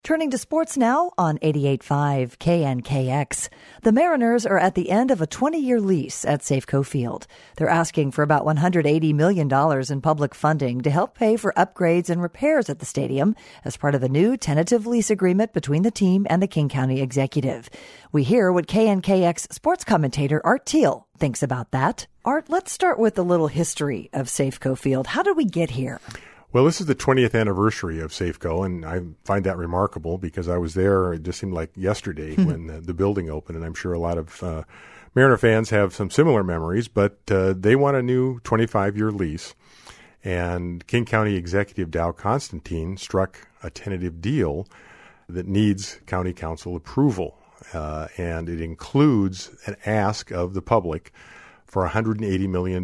Turning to sports now on 88.5 KNKX. The Mariners are at the end of a 20-year lease at Safeco Field. They're asking for about $180 million in public funding to help pay for upgrades and repairs at the stadium as part of a new tentative lease agreement between the team and the King County executive. We hear what KNKX sports commentator Art Teal thinks about that. Art, let's start with a little history of Safeco Field. How did we get here? Well, this is the 20th anniversary of Safeco, and I find that remarkable because I was there, it just seemed like yesterday when the building opened, and I'm sure a lot of Mariner fans have some similar memories, but they want a new 25-year lease, and King County Executive Dow Constantine struck a tentative deal that needs County Council approval, and it includes an ask of the public for $180 million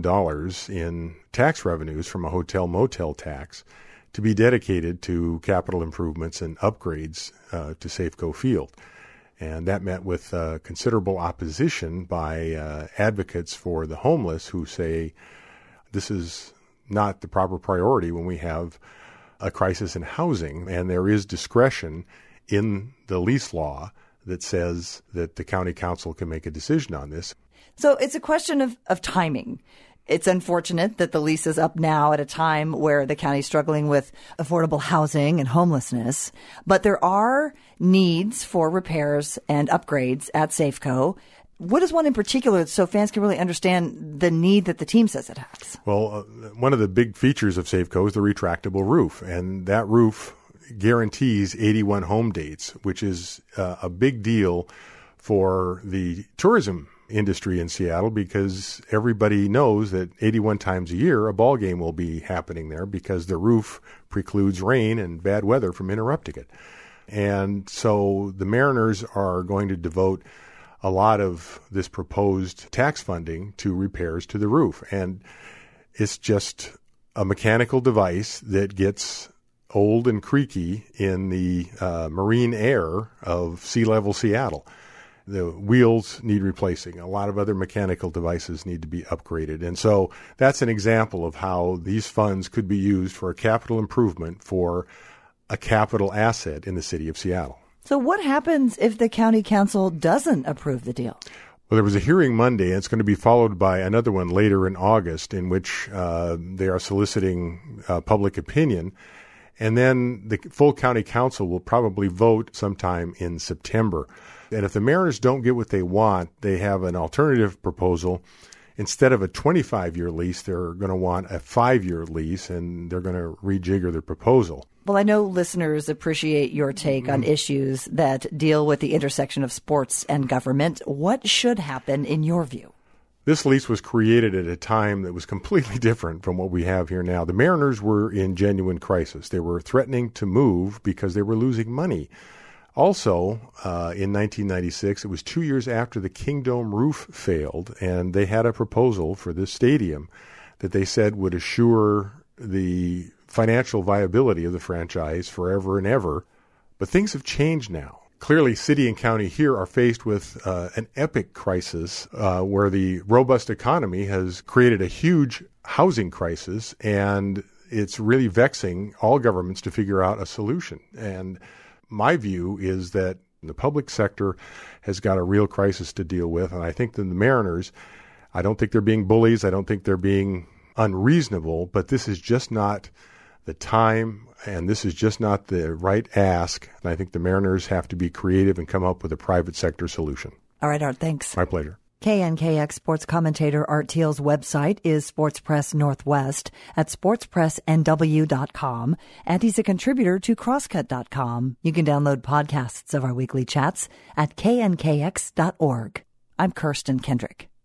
in tax revenues from a hotel-motel tax to be dedicated to capital improvements and upgrades to Safeco Field. And that met with considerable opposition by advocates for the homeless who say this is not the proper priority when we have a crisis in housing, and there is discretion in the lease law that says that the county council can make a decision on this. So it's a question of timing. It's unfortunate that the lease is up now at a time where the county is struggling with affordable housing and homelessness. But there are needs for repairs and upgrades at Safeco. What is one in particular so fans can really understand the need that the team says it has? Well, one of the big features of Safeco is the retractable roof. And that roof guarantees 81 home dates, which is a big deal for the tourism industry in Seattle because everybody knows that 81 times a year a ball game will be happening there because the roof precludes rain and bad weather from interrupting it. And so the Mariners are going to devote a lot of this proposed tax funding to repairs to the roof. And it's just a mechanical device that gets old and creaky in the marine air of sea level Seattle. The wheels need replacing. A lot of other mechanical devices need to be upgraded. And so that's an example of how these funds could be used for a capital improvement for a capital asset in the city of Seattle. So what happens if the county council doesn't approve the deal? Well, there was a hearing Monday, and it's going to be followed by another one later in August in which they are soliciting public opinion. And then the full county council will probably vote sometime in September. And if the Mariners don't get what they want, they have an alternative proposal. Instead of a 25-year lease, they're going to want a 5-year lease, and they're going to rejigger their proposal. Well, I know listeners appreciate your take on issues that deal with the intersection of sports and government. What should happen in your view? This lease was created at a time that was completely different from what we have here now. The Mariners were in genuine crisis. They were threatening to move because they were losing money. Also, in 1996, it was 2 years after the Kingdome roof failed, and they had a proposal for this stadium that they said would assure the financial viability of the franchise forever and ever. But things have changed now. Clearly, city and county here are faced with an epic crisis where the robust economy has created a huge housing crisis, and it's really vexing all governments to figure out a solution. And my view is that the public sector has got a real crisis to deal with, and I think that the Mariners, I don't think they're being bullies, I don't think they're being unreasonable, but this is just not the time, and this is just not the right ask, and I think the Mariners have to be creative and come up with a private sector solution. All right, Art, thanks. My pleasure. KNKX sports commentator Art Teal's website is Sports Press Northwest at sportspressnw.com, and he's a contributor to crosscut.com. You can download podcasts of our weekly chats at knkx.org. I'm Kirsten Kendrick.